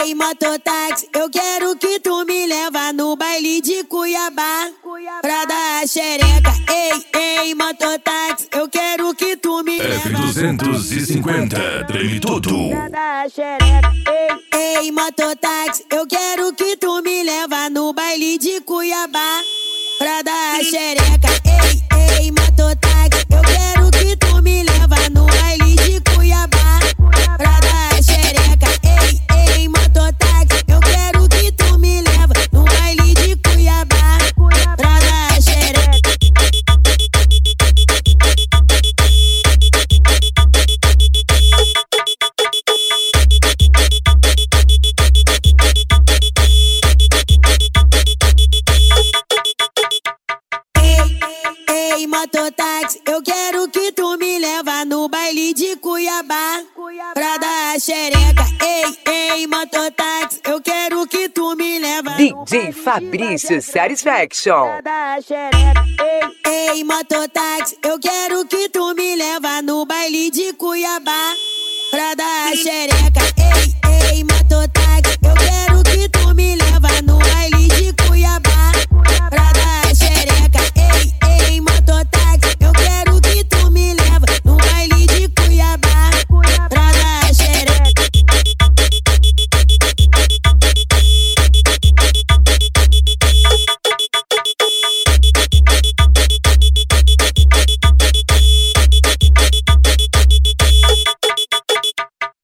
Ei, mototáxi, eu quero que tu me leva no baile de Cuiabá pra dar a xereca. Ei, mototáxi, eu quero que tu me leva F250, treme tudo. pra dar a xereca. Ei, mototáxi, eu quero que tu me leva no baile de Cuiabá pra dar a xereca. Ei, mototáxi, eu quero que tu me leva no baile de Cuiabá pra dar a xereca. Ei, mototáxi, eu quero que tu me leva no baile de Cuiabá pra dar a xereca. Ei, mototáxi, eu quero que tu me leva no baile de Cuiabá pra dar a xereca. Ei, mototáxi, eu quero que tu me leva DJ Fabrício Satisfaction. pra dar a xereca. Ei, mototáxi, eu quero que tu me leva no baile de Cuiabá pra dar a xereca.